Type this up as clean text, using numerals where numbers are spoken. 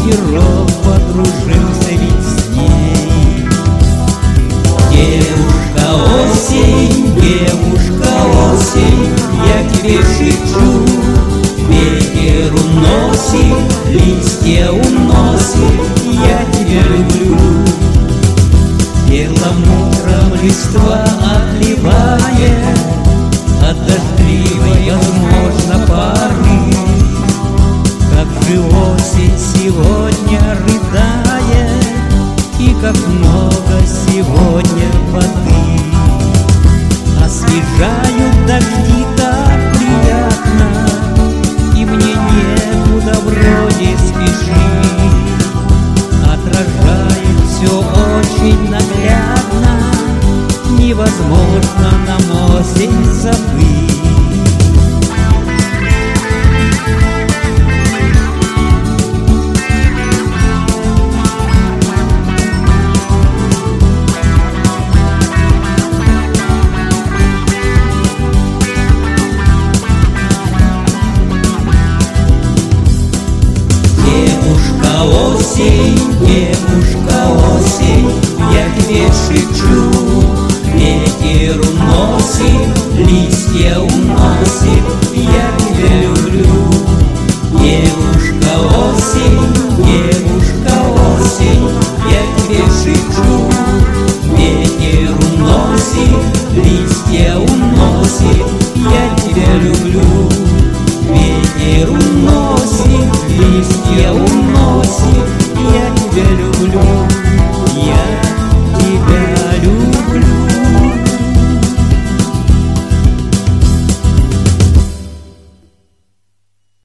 ветерок подружился ведь с ней. Девушка осень, я тебе шепчу, ветер уносит, листья уносит, я тебя люблю. Белым утром листва отливает от дождливой, возможно, поры. Как же осень сегодня рыдает, и как много сегодня воды. Освежают дожди так приятно, и мне некуда вроде спешить. Отражает все очень наглядно, невозможно нам осень забыть. Девушка осень, я тебе шепчу, ветер уносит, листья уносит, я тебя люблю. Девушка осень, я тебе шепчу, ветер уносит, листья уносит, я тебя люблю. Ветер уносит, листья уносит, я тебя люблю.